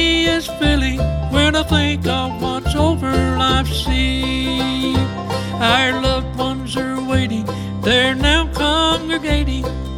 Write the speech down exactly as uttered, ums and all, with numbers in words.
me is filling when I think of what's over life's sea. Our loved ones are waiting, they're now congregating